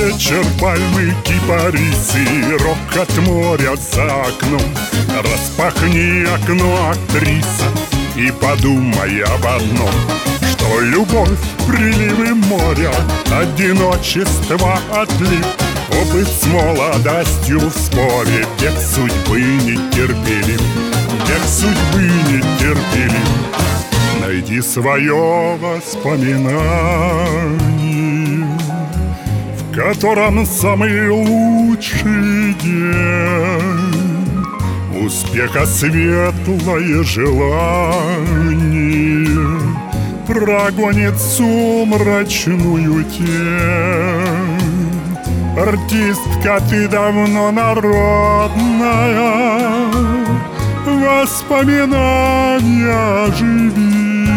вечер, пальмы, кипарисы, рокот моря за окном. Распахни окно, актриса, и подумай об одном, что любовь, приливы моря, одиночество, отлив, опыт с молодостью в споре, век судьбы нетерпелив, век судьбы нетерпелив. Найди свое воспоминание, в котором самый лучший день, успеха светлое желание прогонит сумрачную тень. Артистка, ты давно народная, воспоминания живи.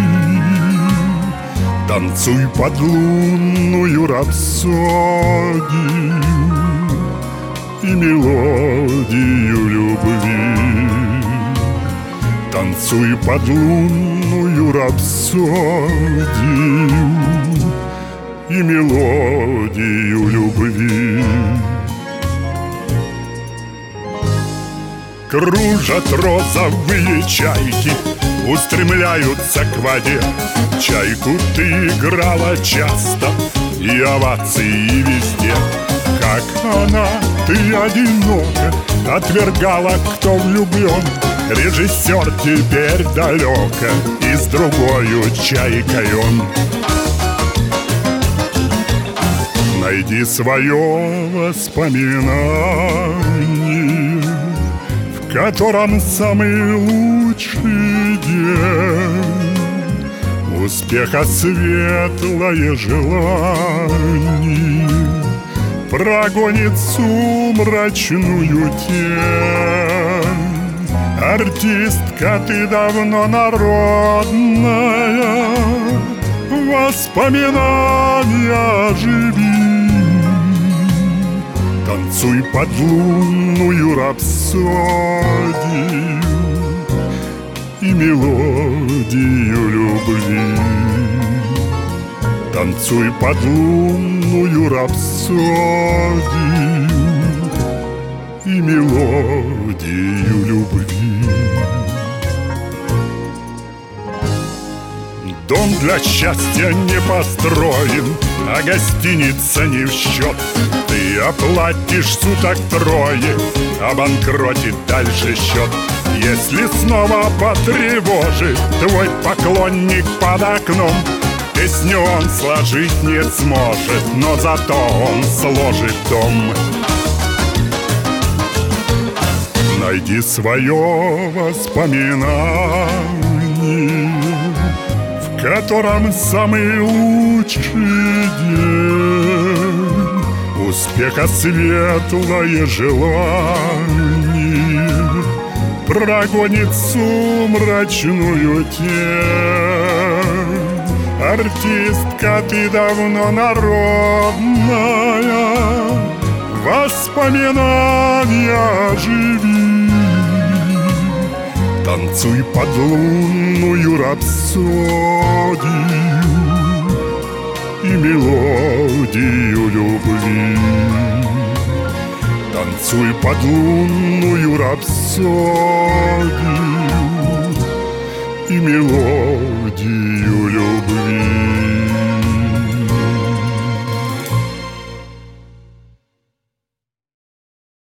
Танцуй под лунную рапсодию и мелодию любви. Танцуй под лунную рапсодию и мелодию любви. Кружат розовые чайки, устремляются к воде. Чайку ты играла часто, и овации везде. Как она, ты одинока, отвергала, кто влюблен. Режиссер теперь далеко, и с другою чайкой он. Найди свое воспоминание, в котором самый лучший день, успеха светлое желание прогонит сумрачную тень. Артистка, ты давно народная, воспоминания живи. Танцуй под лунную рапсодию и мелодию любви. Танцуй под лунную рапсодию и мелодию любви. Дом для счастья не построен, а гостиница не в счет. Ты оплатишь суток трое, обанкротит дальше счет. Если снова потревожит твой поклонник под окном, песню он сложить не сможет, но зато он сложит дом. Найди свое воспоминание, в котором самый лучший день, успеха светлое желание прогонит сумрачную тень. Артистка, ты давно народная, воспоминания живи. Танцуй под лунную рапсодию и мелодию любви. Танцуй под лунную рапсодию и мелодию любви.